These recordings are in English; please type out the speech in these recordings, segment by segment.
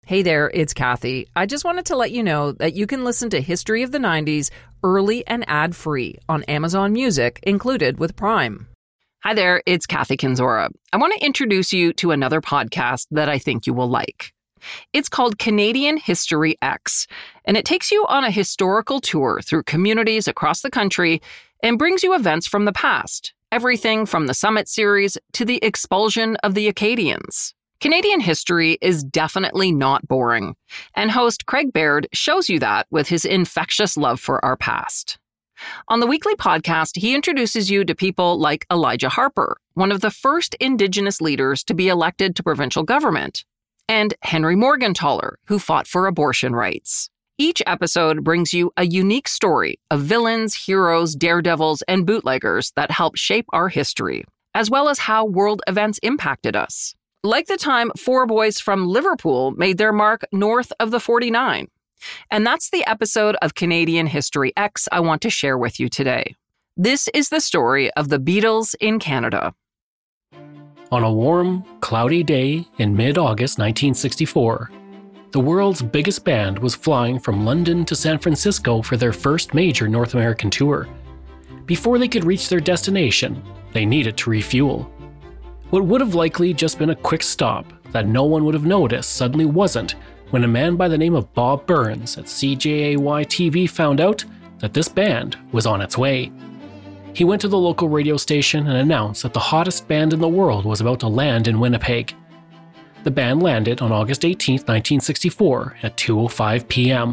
Hey there, it's Kathy. I just wanted to let you know that you can listen to History of the 90s early and ad-free on Amazon Music, included with Prime. Hi there, it's Kathy Kinzora. I want to introduce you to another podcast that I think you will like. It's called Canadian History X, and it takes you on a historical tour through communities across the country and brings you events from the past, everything from the Summit series to the expulsion of the Acadians. Canadian history is definitely not boring, and host Craig Baird shows you that with his infectious love for our past. On the weekly podcast, he introduces you to people like Elijah Harper, one of the first Indigenous leaders to be elected to provincial government, and Henry Morgentaler, who fought for abortion rights. Each episode brings you a unique story of villains, heroes, daredevils, and bootleggers that helped shape our history, as well as how world events impacted us. Like the time 4 boys from Liverpool made their mark north of the 49. And that's the episode of Canadian History X I want to share with you today. This is the story of the Beatles in Canada. On a warm, cloudy day in mid-August 1964, the world's biggest band was flying from London to San Francisco for their first major North American tour. Before they could reach their destination, they needed to refuel. What would have likely just been a quick stop that no one would have noticed suddenly wasn't when a man by the name of Bob Burns at CJAY-TV found out that this band was on its way. He went to the local radio station and announced that the hottest band in the world was about to land in Winnipeg. The band landed on August 18, 1964 at 2:05 p.m.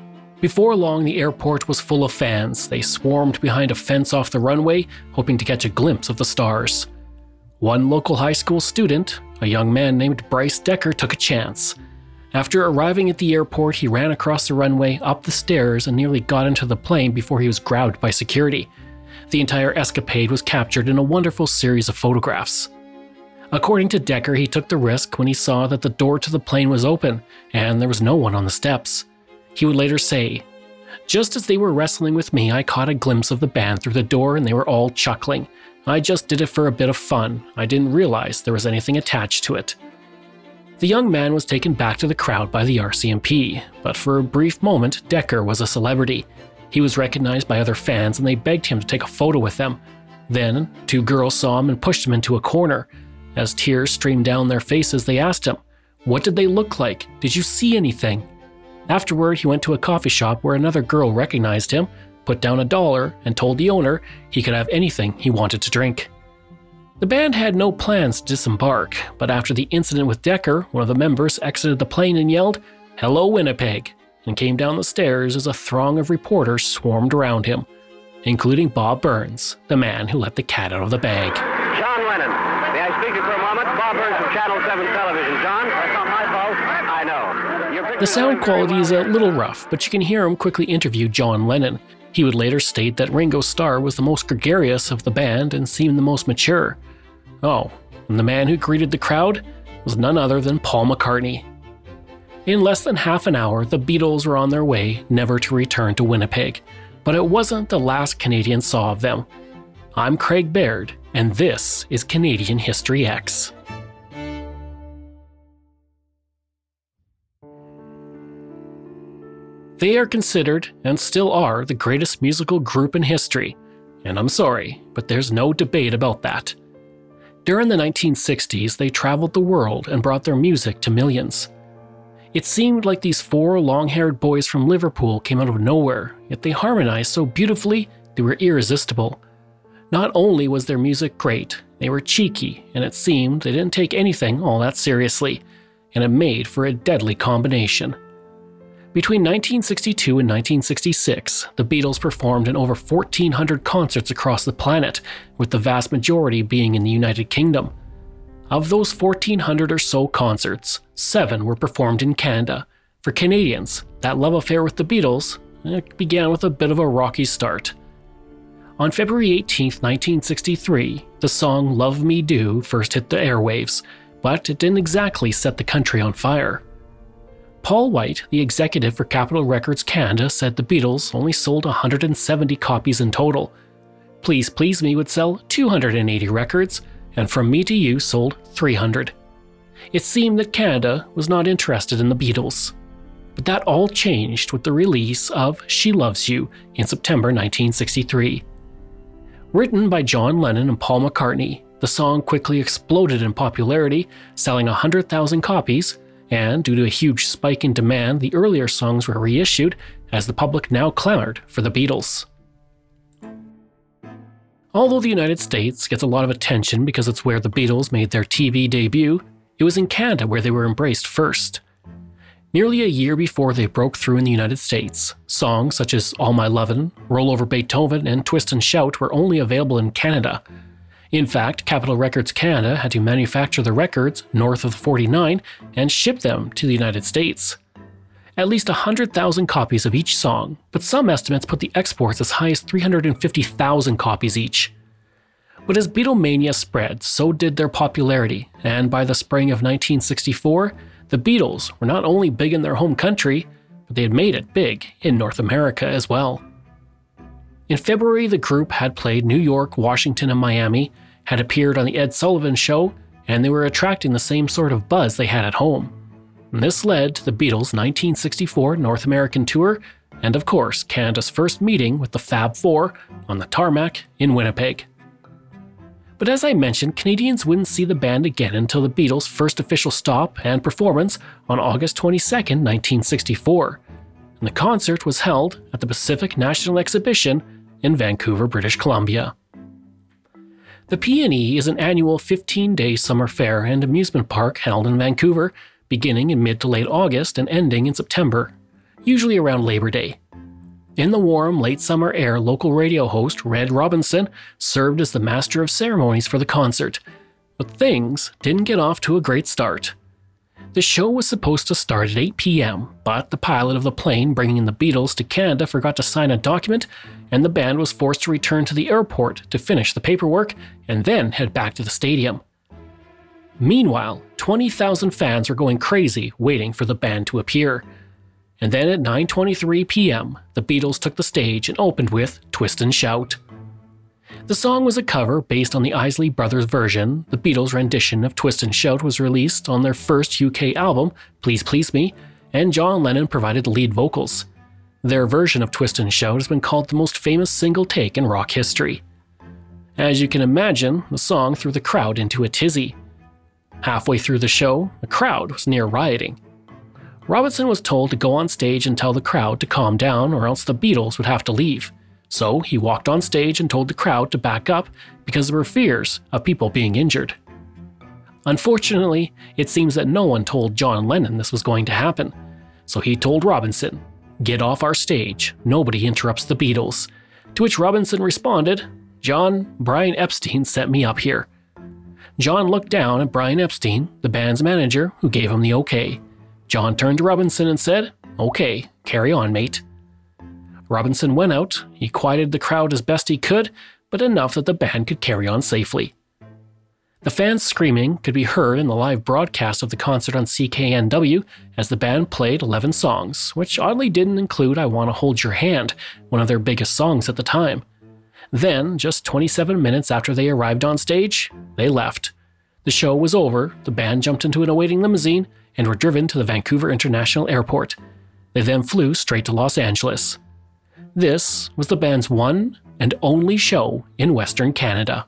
Before long, the airport was full of fans. They swarmed behind a fence off the runway, hoping to catch a glimpse of the stars. One local high school student, a young man named Bryce Decker, took a chance. After arriving at the airport, he ran across the runway, up the stairs, and nearly got into the plane before he was grabbed by security. The entire escapade was captured in a wonderful series of photographs. According to Decker, he took the risk when he saw that the door to the plane was open and there was no one on the steps. He would later say, "Just as they were wrestling with me, I caught a glimpse of the band through the door and they were all chuckling. I just did it for a bit of fun. I didn't realize there was anything attached to it." The young man was taken back to the crowd by the RCMP, but for a brief moment, Decker was a celebrity. He was recognized by other fans and they begged him to take a photo with them. Then, 2 girls saw him and pushed him into a corner. As tears streamed down their faces, they asked him, "What did they look like? Did you see anything?" Afterward, he went to a coffee shop where another girl recognized him, put down $1, and told the owner he could have anything he wanted to drink. The band had no plans to disembark, but after the incident with Decker, one of the members exited the plane and yelled, "Hello, Winnipeg," and came down the stairs as a throng of reporters swarmed around him, including Bob Burns, the man who let the cat out of the bag. John Lennon. May I speak to you for a moment? Bob Burns from Channel 7 Television. John, that's not my fault. I know. The sound quality is a little rough, but you can hear him quickly interview John Lennon. He would later state that Ringo Starr was the most gregarious of the band and seemed the most mature. Oh, and the man who greeted the crowd was none other than Paul McCartney. In less than half an hour, the Beatles were on their way, never to return to Winnipeg. But it wasn't the last Canadians saw of them. I'm Craig Baird, and this is Canadian History X. They are considered, and still are, the greatest musical group in history. And I'm sorry, but there's no debate about that. During the 1960s, they traveled the world and brought their music to millions. It seemed like these 4 long-haired boys from Liverpool came out of nowhere, yet they harmonized so beautifully they were irresistible. Not only was their music great, they were cheeky, and it seemed they didn't take anything all that seriously, and it made for a deadly combination. Between 1962 and 1966, the Beatles performed in over 1,400 concerts across the planet, with the vast majority being in the United Kingdom. Of those 1,400 or so concerts, 7 were performed in Canada. For Canadians, that love affair with the Beatles began with a bit of a rocky start. On February 18, 1963, the song Love Me Do first hit the airwaves, but it didn't exactly set the country on fire. Paul White, the executive for Capitol Records Canada, said the Beatles only sold 170 copies in total. Please Please Me would sell 280 records, and From Me to You sold 300. It seemed that Canada was not interested in the Beatles. But that all changed with the release of She Loves You in September 1963. Written by John Lennon and Paul McCartney, the song quickly exploded in popularity, selling 100,000 copies, and due to a huge spike in demand, the earlier songs were reissued as the public now clamored for the Beatles. Although the United States gets a lot of attention because it's where the Beatles made their TV debut, it was in Canada where they were embraced first. Nearly a year before they broke through in the United States, songs such as All My Lovin', Roll Over Beethoven, and Twist and Shout were only available in Canada. In fact, Capitol Records Canada had to manufacture the records north of the 49 and ship them to the United States. At least 100,000 copies of each song, but some estimates put the exports as high as 350,000 copies each. But as Beatlemania spread, so did their popularity, and by the spring of 1964, the Beatles were not only big in their home country, but they had made it big in North America as well. In February, the group had played New York, Washington, and Miami, had appeared on The Ed Sullivan Show, and they were attracting the same sort of buzz they had at home. And this led to the Beatles' 1964 North American tour, and of course, Canada's first meeting with the Fab Four on the tarmac in Winnipeg. But as I mentioned, Canadians wouldn't see the band again until the Beatles' first official stop and performance on August 22, 1964. And the concert was held at the Pacific National Exhibition in Vancouver, British Columbia. The PNE is an annual 15-day summer fair and amusement park held in Vancouver, beginning in mid to late August and ending in September, usually around Labor Day. In the warm, late summer air, local radio host Red Robinson served as the master of ceremonies for the concert, but things didn't get off to a great start. The show was supposed to start at 8 p.m., but the pilot of the plane bringing the Beatles to Canada forgot to sign a document, and the band was forced to return to the airport to finish the paperwork and then head back to the stadium. Meanwhile, 20,000 fans were going crazy waiting for the band to appear. And then at 9:23 p.m., the Beatles took the stage and opened with Twist and Shout. The song was a cover based on the Isley Brothers version. The Beatles' rendition of Twist and Shout was released on their first UK album, Please Please Me, and John Lennon provided the lead vocals. Their version of Twist and Shout has been called the most famous single take in rock history. As you can imagine, the song threw the crowd into a tizzy. Halfway through the show, the crowd was near rioting. Robinson was told to go on stage and tell the crowd to calm down or else the Beatles would have to leave. So he walked on stage and told the crowd to back up because there were fears of people being injured. Unfortunately, it seems that no one told John Lennon this was going to happen. So he told Robinson, "Get off our stage, nobody interrupts the Beatles." To which Robinson responded, "John, Brian Epstein sent me up here." John looked down at Brian Epstein, the band's manager, who gave him the okay. John turned to Robinson and said, "Okay, carry on, mate." Robinson went out, he quieted the crowd as best he could, but enough that the band could carry on safely. The fans' screaming could be heard in the live broadcast of the concert on CKNW as the band played 11 songs, which oddly didn't include I Wanna Hold Your Hand, one of their biggest songs at the time. Then, just 27 minutes after they arrived on stage, they left. The show was over, the band jumped into an awaiting limousine and were driven to the Vancouver International Airport. They then flew straight to Los Angeles. This was the band's one and only show in Western Canada.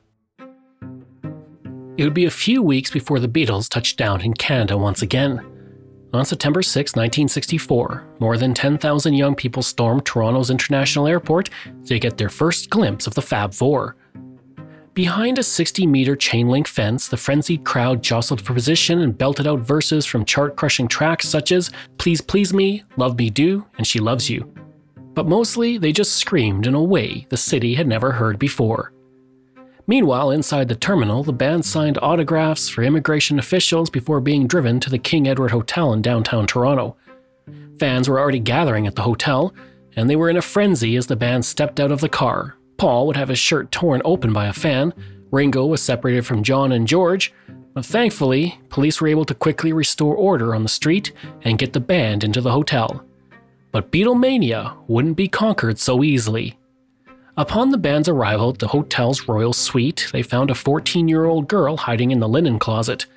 It would be a few weeks before the Beatles touched down in Canada once again. On September 6, 1964, more than 10,000 young people stormed Toronto's International Airport to get their first glimpse of the Fab Four. Behind a 60-meter chain-link fence, the frenzied crowd jostled for position and belted out verses from chart-crushing tracks such as Please Please Me, Love Me Do, and She Loves You. But mostly, they just screamed in a way the city had never heard before. Meanwhile, inside the terminal, the band signed autographs for immigration officials before being driven to the King Edward Hotel in downtown Toronto. Fans were already gathering at the hotel, and they were in a frenzy as the band stepped out of the car. Paul would have his shirt torn open by a fan, Ringo was separated from John and George, but thankfully, police were able to quickly restore order on the street and get the band into the hotel. But Beatlemania wouldn't be conquered so easily. Upon the band's arrival at the hotel's royal suite, they found a 14-year-old girl hiding in the linen closet.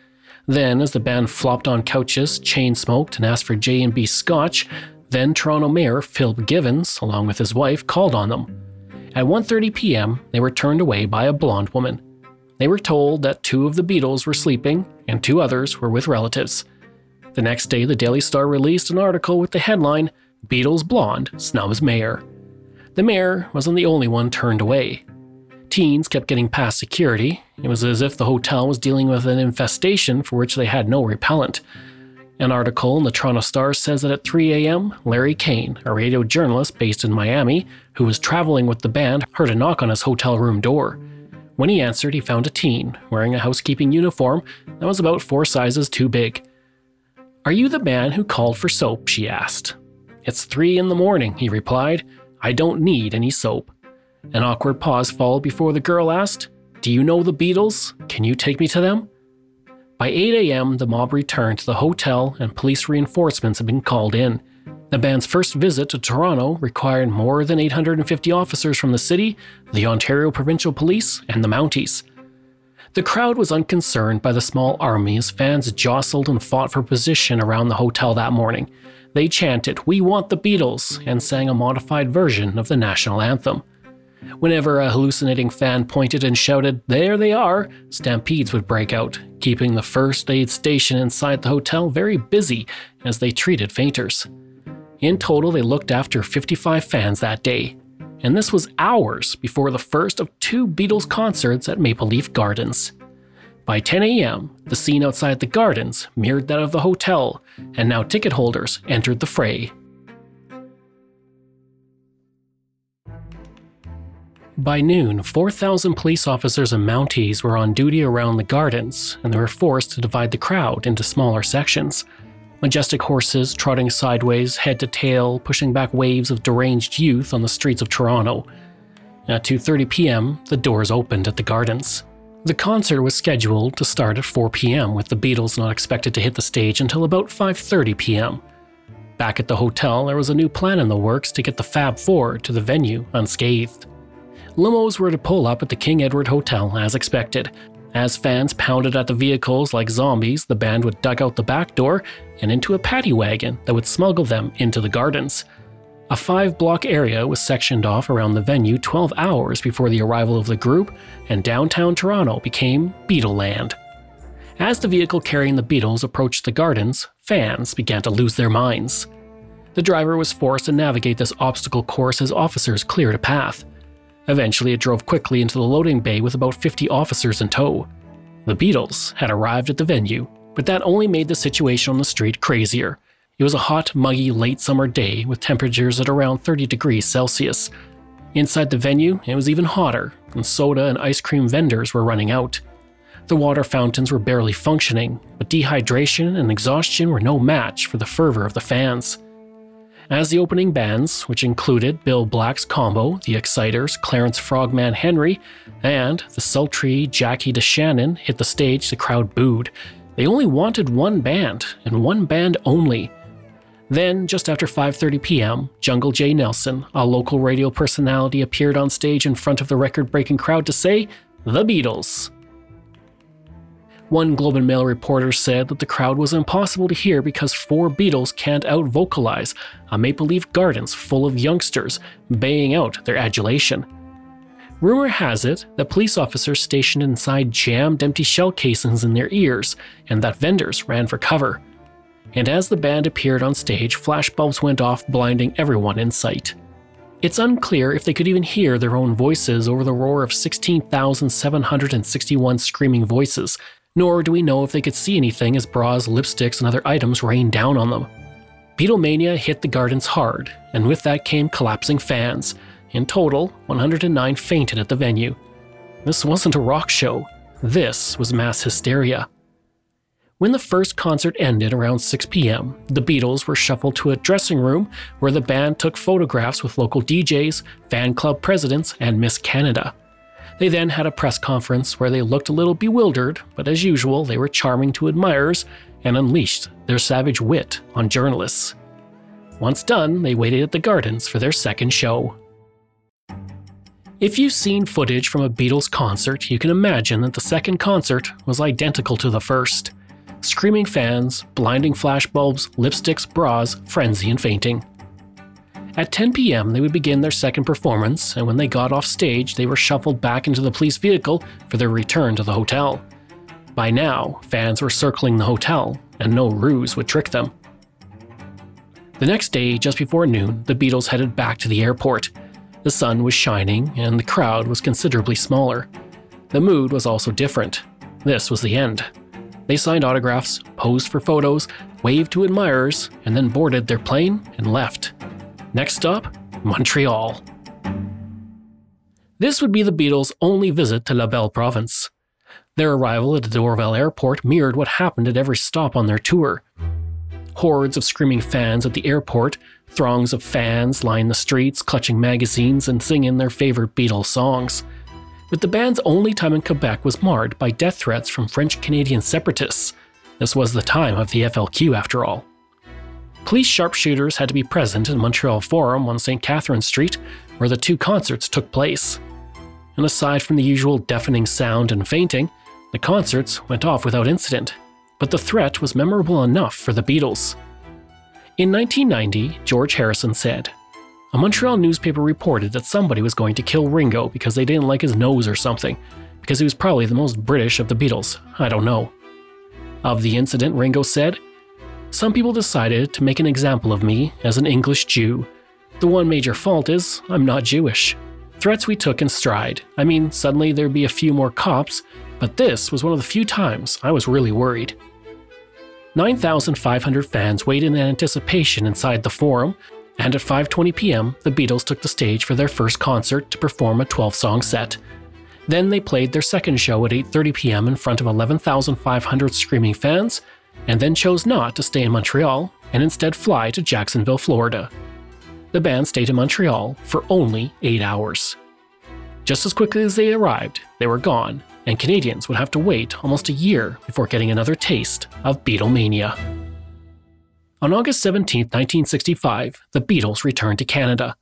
Then, as the band flopped on couches, chain-smoked, and asked for J&B Scotch, then Toronto Mayor Philip Givens, along with his wife, called on them. At 1:30 p.m., they were turned away by a blonde woman. They were told that 2 of the Beatles were sleeping and 2 others were with relatives. The next day, the Daily Star released an article with the headline, "Beatles Blonde Snubs Mayor." The mayor wasn't the only one turned away. Teens kept getting past security. It was as if the hotel was dealing with an infestation for which they had no repellent. An article in the Toronto Star says that at 3 a.m., Larry Kane, a radio journalist based in Miami, who was traveling with the band, heard a knock on his hotel room door. When he answered, he found a teen wearing a housekeeping uniform that was about 4 sizes too big. "Are you the man who called for soap?" she asked. "It's 3 a.m, he replied. "I don't need any soap." An awkward pause followed before the girl asked, "Do you know the Beatles? Can you take me to them?" By 8 a.m., the mob returned to the hotel and police reinforcements had been called in. The band's first visit to Toronto required more than 850 officers from the city, the Ontario Provincial Police, and the Mounties. The crowd was unconcerned by the small army as fans jostled and fought for position around the hotel that morning. They chanted, "We want the Beatles," and sang a modified version of the national anthem. Whenever a hallucinating fan pointed and shouted, "There they are," stampedes would break out, keeping the first aid station inside the hotel very busy as they treated fainters. In total, they looked after 55 fans that day, and this was hours before the first of 2 Beatles concerts at Maple Leaf Gardens. By 10 a.m., the scene outside the Gardens mirrored that of the hotel, and now ticket holders entered the fray. By noon, 4,000 police officers and Mounties were on duty around the Gardens, and they were forced to divide the crowd into smaller sections. Majestic horses trotting sideways, head to tail, pushing back waves of deranged youth on the streets of Toronto. At 2:30 p.m., the doors opened at the Gardens. The concert was scheduled to start at 4 p.m., with the Beatles not expected to hit the stage until about 5:30 p.m. Back at the hotel, there was a new plan in the works to get the Fab Four to the venue unscathed. Limos were to pull up at the King Edward Hotel as expected. As fans pounded at the vehicles like zombies, the band would duck out the back door and into a paddy wagon that would smuggle them into the Gardens. A 5-block area was sectioned off around the venue 12 hours before the arrival of the group, and downtown Toronto became Beatleland. As the vehicle carrying the Beatles approached the Gardens, fans began to lose their minds. The driver was forced to navigate this obstacle course as officers cleared a path. Eventually, it drove quickly into the loading bay with about 50 officers in tow. The Beatles had arrived at the venue, but that only made the situation on the street crazier. It was a hot, muggy, late summer day with temperatures at around 30 degrees Celsius. Inside the venue, it was even hotter, and soda and ice cream vendors were running out. The water fountains were barely functioning, but dehydration and exhaustion were no match for the fervor of the fans. As the opening bands, which included Bill Black's Combo, the Exciters, Clarence Frogman Henry, and the sultry Jackie DeShannon hit the stage, the crowd booed. They only wanted one band, and one band only. Then, just after 5:30 p.m., Jungle J. Nelson, a local radio personality, appeared on stage in front of the record-breaking crowd to say, "The Beatles." One Globe and Mail reporter said that the crowd was impossible to hear because 4 Beatles can't out-vocalize a Maple Leaf Gardens full of youngsters baying out their adulation. Rumor has it that police officers stationed inside jammed empty shell casings in their ears, and that vendors ran for cover. And as the band appeared on stage, flashbulbs went off, blinding everyone in sight. It's unclear if they could even hear their own voices over the roar of 16,761 screaming voices, nor do we know if they could see anything as bras, lipsticks, and other items rained down on them. Beatlemania hit the Gardens hard, and with that came collapsing fans. In total, 109 fainted at the venue. This wasn't a rock show. This was mass hysteria. When the first concert ended around 6 p.m., the Beatles were shuffled to a dressing room where the band took photographs with local DJs, fan club presidents, and Miss Canada. They then had a press conference where they looked a little bewildered, but as usual, they were charming to admirers and unleashed their savage wit on journalists. Once done, they waited at the Gardens for their second show. If you've seen footage from a Beatles concert, you can imagine that the second concert was identical to the first. Screaming fans, blinding flashbulbs, lipsticks, bras, frenzy, and fainting. At 10 p.m., they would begin their second performance, and when they got off stage, they were shuffled back into the police vehicle for their return to the hotel. By now, fans were circling the hotel, and no ruse would trick them. The next day, just before noon, the Beatles headed back to the airport. The sun was shining, and the crowd was considerably smaller. The mood was also different. This was the end. They signed autographs, posed for photos, waved to admirers, and then boarded their plane and left. Next stop, Montreal. This would be the Beatles' only visit to La Belle Province. Their arrival at the Dorval airport mirrored what happened at every stop on their tour. Hordes of screaming fans at the airport, throngs of fans lined the streets, clutching magazines and singing their favorite Beatles songs. But the band's only time in Quebec was marred by death threats from French-Canadian separatists. This was the time of the FLQ, after all. Police sharpshooters had to be present in Montreal Forum on St. Catherine Street, where the two concerts took place. And aside from the usual deafening sound and fainting, the concerts went off without incident. But the threat was memorable enough for the Beatles. In 1990, George Harrison said, "A Montreal newspaper reported that somebody was going to kill Ringo because they didn't like his nose or something, because he was probably the most British of the Beatles. I don't know." Of the incident, Ringo said, "Some people decided to make an example of me as an English Jew. The one major fault is I'm not Jewish. Threats we took in stride. I mean, suddenly there'd be a few more cops, but this was one of the few times I was really worried." 9,500 fans waited in anticipation inside the Forum, and at 5:20 p.m., the Beatles took the stage for their first concert to perform a 12-song set. Then they played their second show at 8:30 p.m. in front of 11,500 screaming fans, and then chose not to stay in Montreal and instead fly to Jacksonville, Florida. The band stayed in Montreal for only 8 hours. Just as quickly as they arrived, they were gone, and Canadians would have to wait almost a year before getting another taste of Beatlemania. On August 17, 1965, the Beatles returned to Canada.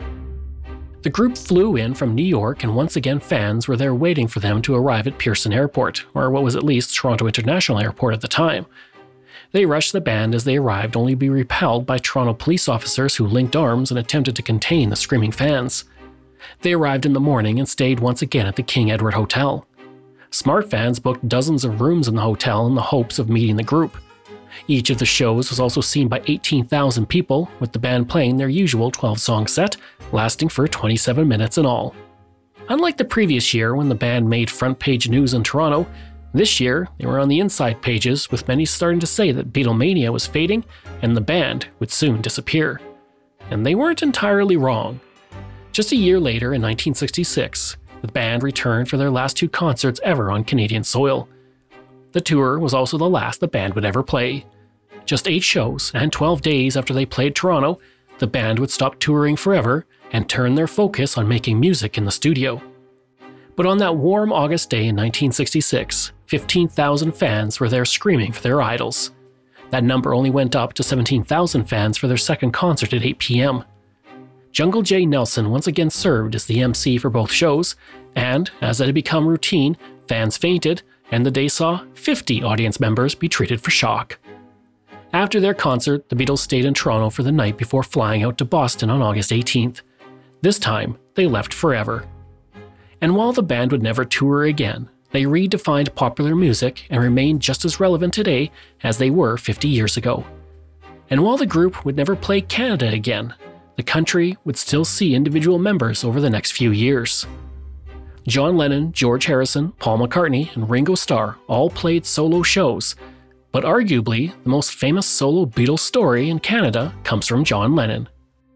The group flew in from New York, and once again fans were there waiting for them to arrive at Pearson Airport, or what was at least Toronto International Airport at the time. They rushed the band as they arrived, only to be repelled by Toronto police officers who linked arms and attempted to contain the screaming fans. They arrived in the morning and stayed once again at the King Edward Hotel. Smart fans booked dozens of rooms in the hotel in the hopes of meeting the group. Each of the shows was also seen by 18,000 people, with the band playing their usual 12-song set, lasting for 27 minutes in all. Unlike the previous year when the band made front-page news in Toronto, this year they were on the inside pages, with many starting to say that Beatlemania was fading and the band would soon disappear. And they weren't entirely wrong. Just a year later, in 1966, the band returned for their last two concerts ever on Canadian soil. The tour was also the last the band would ever play. Just 8 shows, and 12 days after they played Toronto, the band would stop touring forever and turn their focus on making music in the studio. But on that warm August day in 1966, 15,000 fans were there screaming for their idols. That number only went up to 17,000 fans for their second concert at 8 p.m. Jungle Jay Nelson once again served as the MC for both shows, and, as it had become routine, fans fainted, and the day saw 50 audience members be treated for shock. After their concert, the Beatles stayed in Toronto for the night before flying out to Boston on August 18th. This time, they left forever. And while the band would never tour again, they redefined popular music and remain just as relevant today as they were 50 years ago. And while the group would never play Canada again, the country would still see individual members over the next few years. John Lennon, George Harrison, Paul McCartney, and Ringo Starr all played solo shows, but arguably the most famous solo Beatles story in Canada comes from John Lennon.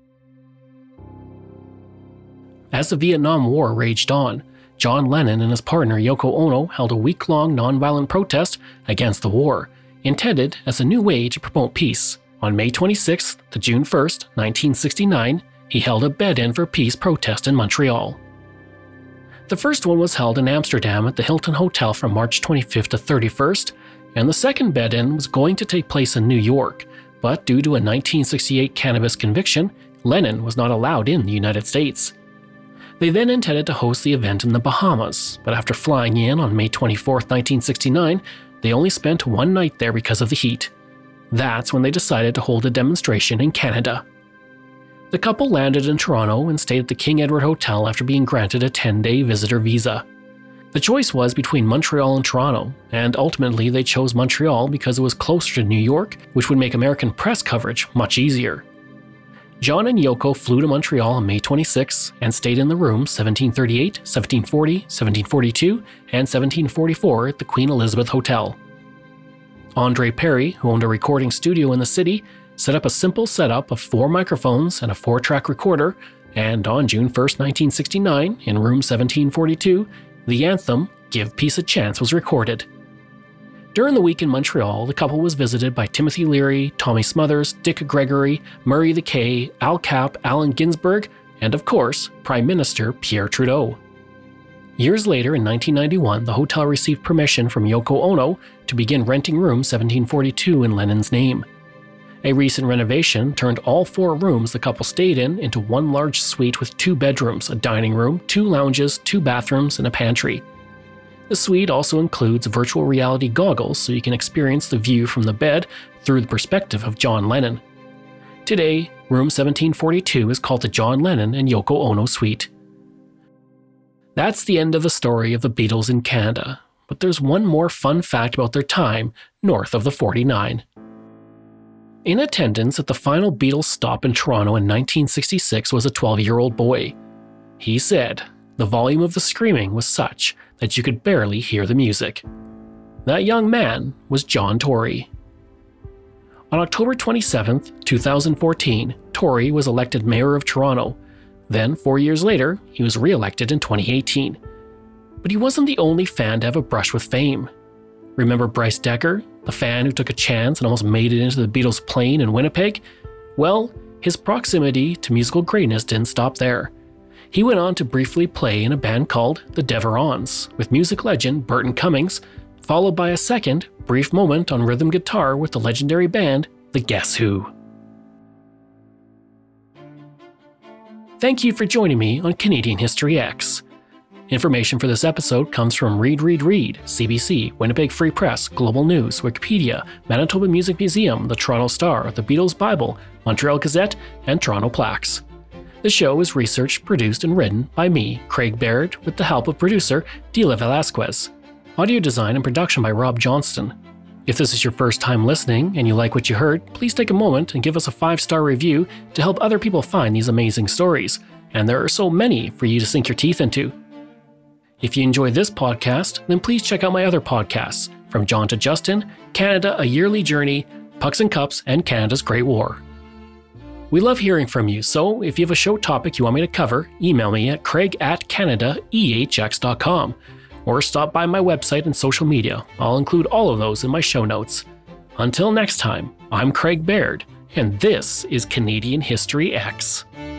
As the Vietnam War raged on, John Lennon and his partner Yoko Ono held a week-long nonviolent protest against the war, intended as a new way to promote peace. On May 26th to June 1st, 1969, he held a bed-in for peace protest in Montreal. The first one was held in Amsterdam at the Hilton Hotel from March 25th to 31st, and the second bed-in was going to take place in New York, but due to a 1968 cannabis conviction, Lennon was not allowed in the United States. They then intended to host the event in the Bahamas, but after flying in on May 24th, 1969, They only spent one night there because of the heat. That's when they decided to hold a demonstration in Canada. The couple landed in Toronto and stayed at the King Edward Hotel after being granted a 10-day visitor visa. The choice was between Montreal and Toronto, and ultimately they chose Montreal because it was closer to New York, which would make American press coverage much easier. John and Yoko flew to Montreal on May 26 and stayed in the rooms 1738, 1740, 1742, and 1744 at the Queen Elizabeth Hotel. Andre Perry, who owned a recording studio in the city, set up a simple setup of 4 microphones and a 4-track recorder, and on June 1, 1969, in room 1742, the anthem, Give Peace a Chance, was recorded. During the week in Montreal, the couple was visited by Timothy Leary, Tommy Smothers, Dick Gregory, Murray the K, Al Capp, Allen Ginsberg, and of course, Prime Minister Pierre Trudeau. Years later, in 1991, the hotel received permission from Yoko Ono to begin renting room 1742 in Lennon's name. A recent renovation turned all 4 rooms the couple stayed in into one large suite with 2 bedrooms, a dining room, 2 lounges, 2 bathrooms, and a pantry. The suite also includes virtual reality goggles so you can experience the view from the bed through the perspective of John Lennon. Today, room 1742 is called the John Lennon and Yoko Ono Suite. That's the end of the story of the Beatles in Canada, but there's one more fun fact about their time north of the 49. In attendance at the final Beatles stop in Toronto in 1966 was a 12-year-old boy. He said, the volume of the screaming was such that you could barely hear the music. That young man was John Tory. On October 27, 2014, Tory was elected mayor of Toronto. Then, 4 years later, he was re-elected in 2018. But he wasn't the only fan to have a brush with fame. Remember Bryce Decker, the fan who took a chance and almost made it into the Beatles' plane in Winnipeg? Well, his proximity to musical greatness didn't stop there. He went on to briefly play in a band called the Deverons, with music legend Burton Cummings, followed by a second, brief moment on rhythm guitar with the legendary band, the Guess Who. Thank you for joining me on Canadian History X. Information for this episode comes from Read, CBC, Winnipeg Free Press, Global News, Wikipedia, Manitoba Music Museum, the Toronto Star, the Beatles Bible, Montreal Gazette, and Toronto Plaques. The show is researched, produced, and written by me, Craig Baird, with the help of producer Dila Velasquez. Audio design and production by Rob Johnston. If this is your first time listening and you like what you heard, please take a moment and give us a 5-star review to help other people find these amazing stories. And there are so many for you to sink your teeth into. If you enjoy this podcast, then please check out my other podcasts, From John to Justin, Canada, A Yearly Journey, Pucks and Cups, and Canada's Great War. We love hearing from you, so if you have a show topic you want me to cover, email me at craig@canadaehx.com, or stop by my website and social media. I'll include all of those in my show notes. Until next time, I'm Craig Baird, and this is Canadian History X.